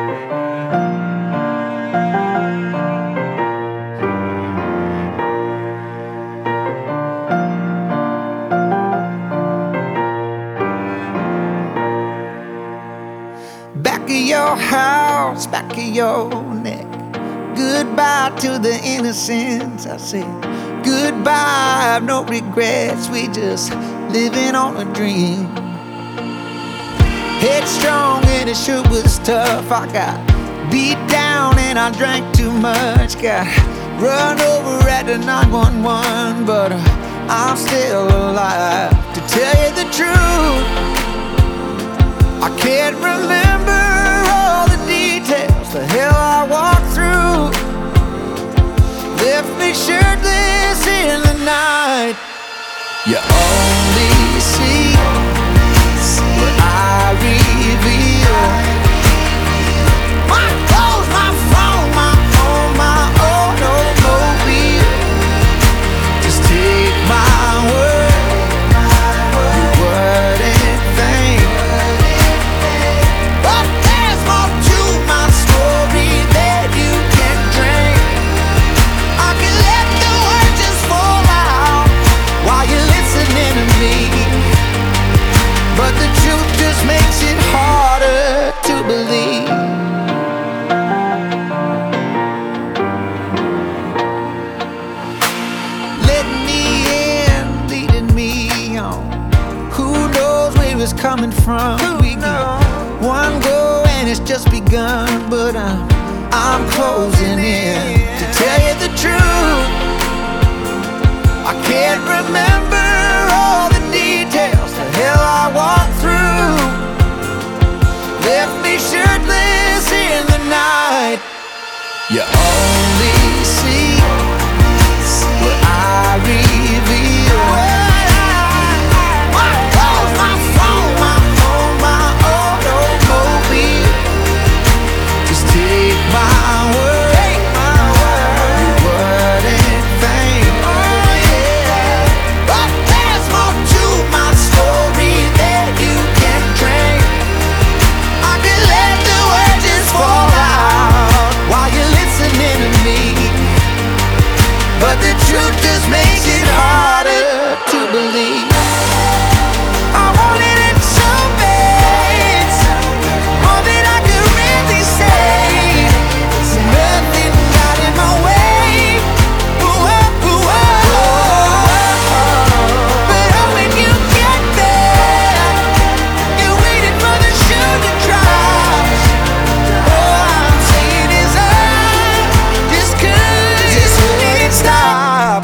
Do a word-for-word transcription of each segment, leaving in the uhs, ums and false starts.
Back of your house, back of your neck. Goodbye to the innocence, I said. Goodbye, I've no regrets. We just living on a dream. Headstrong and it sure was tough. I got beat down and I drank too much. Got run over at the nine one one, but uh, I'm still alive. To tell you the truth, I can't remember all the details, the hell I walked through. Left me shirtless in the night. You only see what I reveal. My clothes, my phone, my home, my automobile. Just take my word, you wouldn't think. But there's more to my story that you can drink. I can let the words just fall out while you're listening to me. But the truth just makes it harder to believe. Letting me in, leading me on. Who knows where it's coming from? We got one go and it's just begun, but I'm, I'm closing in. To tell you the truth, I can't remember all the details, the hell I walked through. Left me shirtless in the night. You only see what I reveal. My clothes, my phone, my home, my automobile. Just take my word, you wouldn't think. But there's more to my story that you can drink. I can let the words just fall out while you're listening to me. But the truth just makes it harder to believe. I wanted it so bad, more than I could really say. Nothing got in my way. Ooh, oh, ooh, oh. But oh, when you get there, you're waiting for the shoe to drop. All I'm saying is I just couldn't stop.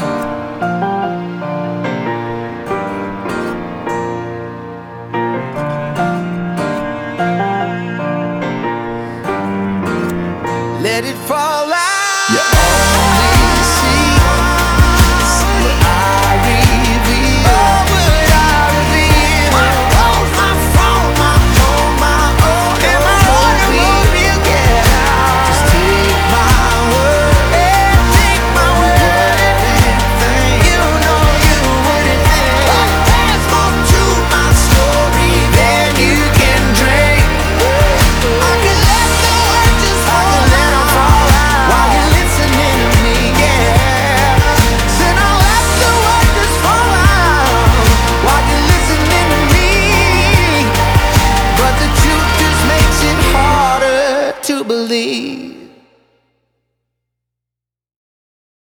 Let it fall out. You only see what I reveal. What I reveal. My clothes, my phone, my home, my automobile. Yeah. Just take my word. Take my word. You know you wouldn't think. But there's more to my story than you can drink. I can let the words just fall out while you're listening to me, yeah. Said I'll let the words just fall out while you're listening to me. But the truth just makes it harder to believe.